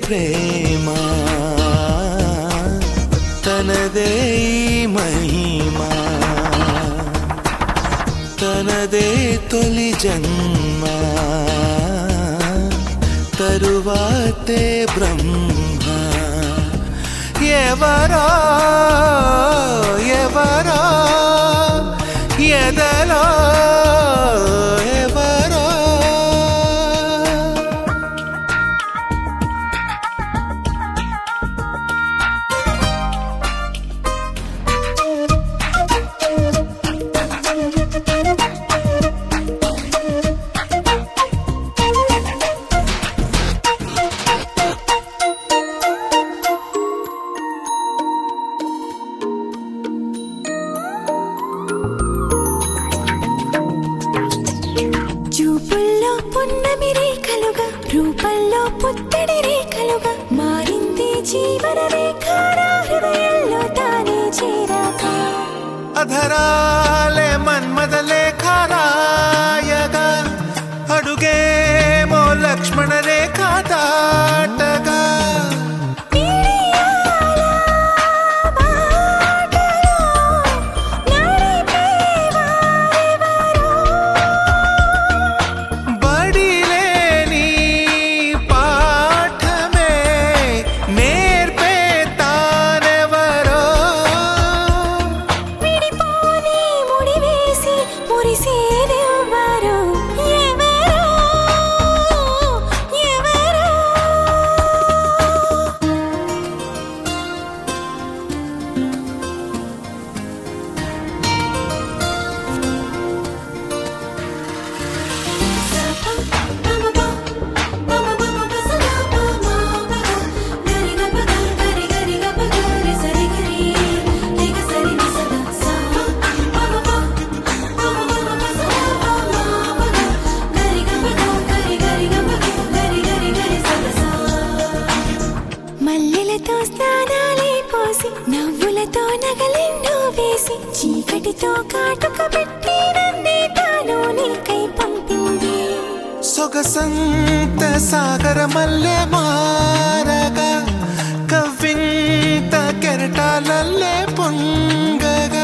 ప్రేమ తనదే మహిమా తనదే తొలి జన్మ తరువాతే బ్రహ్మ ఎవరో ఎవరో ఎదలో ఎవరో చూపుల్లో పున్నమి రేఖలుగా రూపంలో పుత్తడి రేఖలుగా మారింది జీవన రేఖ హృదయంలో తానే చేరాక అధరాలే మన్మద లేఖ రాయగా అడుగేమో లక్ష్మణ రేఖ దాటగా మల్లెలతో స్నానాలే పోసి నవ్వులతో నగలెన్నో వేసి చీకటితో కాటుక పెట్టి నన్నే తాను నీకై పంపింది సొగసంత సాగర మల్లె మారగా కవ్వింత కెరటాలల్లే పొంగగా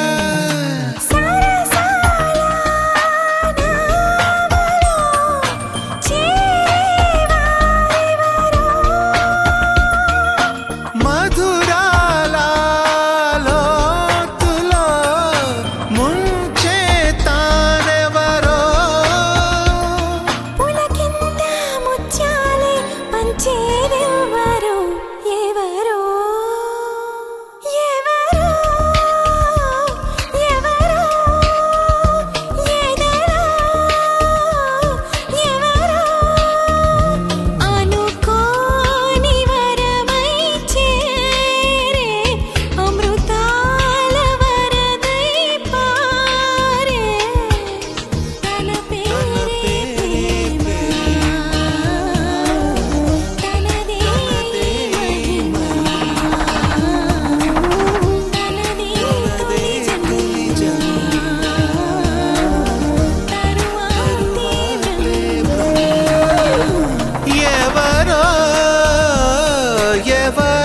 ఎవరో